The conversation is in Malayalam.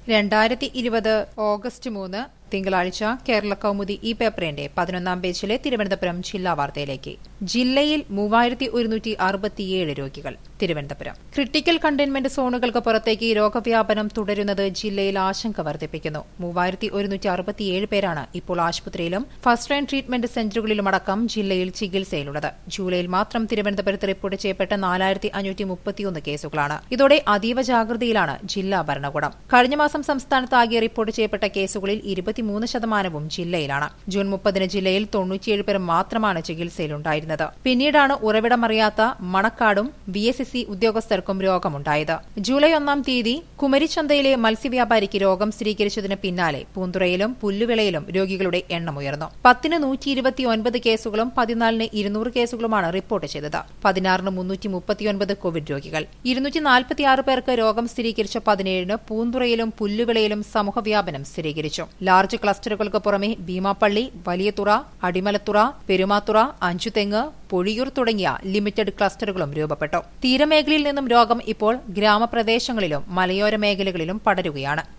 2020 ഓഗസ്റ്റ് 3 തിങ്കളാഴ്ച കേരള കൗമുദി ഈ പേപ്പറിന്റെ 11-ാം പേജിലെ തിരുവനന്തപുരം ജില്ലാ വാർത്തയിലേക്ക്. ജില്ലയിൽ 3167 രോഗികൾ. തിരുവനന്തപുരം ക്രിട്ടിക്കൽ കണ്ടെയ്ൻമെന്റ് സോണുകൾക്ക് പുറത്തേക്ക് രോഗവ്യാപനം തുടരുന്നത് ജില്ലയിൽ ആശങ്ക വർദ്ധിപ്പിക്കുന്നു. 3167 പേരാണ് ഇപ്പോൾ ആശുപത്രിയിലും ഫസ്റ്റ് ലൈൻ ട്രീറ്റ്മെന്റ് സെന്ററുകളിലുമടക്കം ജില്ലയിൽ ചികിത്സയിലുള്ളത്. ജൂലൈയിൽ മാത്രം തിരുവനന്തപുരത്ത് റിപ്പോർട്ട് ചെയ്യപ്പെട്ട 4531 കേസുകളാണ്. ഇതോടെ അതീവ ജാഗ്രതയിലാണ് ജില്ലാ ഭരണകൂടം. കഴിഞ്ഞ മാസം സംസ്ഥാനത്താകെ റിപ്പോർട്ട് ചെയ്യപ്പെട്ട കേസുകളിൽ 23% ജില്ലയിലാണ്. ജൂൺ 30 ജില്ലയിൽ 97 പേർ മാത്രമാണ് ചികിത്സയിലുണ്ടായിരുന്നത്. പിന്നീടാണ് ഉറവിടമറിയാത്ത മണക്കാടും BSSC ഉദ്യോഗസ്ഥർക്കും രോഗമുണ്ടായത്. ജൂലൈ 1-ാം തീയതി കുമരിച്ചന്തയിലെ മത്സ്യവ്യാപാരിക്ക് രോഗം സ്ഥിരീകരിച്ചതിന് പിന്നാലെ പൂന്തുറയിലും പുല്ലുവിളയിലും രോഗികളുടെ എണ്ണം ഉയർന്നു. 10-ന് 129 കേസുകളും 14-ന് 200 കേസുകളുമാണ് റിപ്പോർട്ട് ചെയ്തത്. 16-ന് 339 കോവിഡ് രോഗികൾ. 246 പേർക്ക് രോഗം സ്ഥിരീകരിച്ച 17-ന് പൂന്തുറയിലും പുല്ലുവിളയിലും സമൂഹവ്യാപനം സ്ഥിരീകരിച്ചു. ലാർജ് ക്ലസ്റ്ററുകൾക്ക് പുറമെ ഭീമാപ്പള്ളി, വലിയതുറ, അടിമലത്തുറ, പെരുമാത്തുറ, അഞ്ചുതെങ്ങ്, പൊഴിയൂർ തുടങ്ങിയ ലിമിറ്റഡ് ക്ലസ്റ്ററുകളും രൂപപ്പെട്ടു. തീരമേഖലയിൽ നിന്നും രോഗം ഇപ്പോൾ ഗ്രാമപ്രദേശങ്ങളിലും മലയോര മേഖലകളിലും പടരുകയാണ്.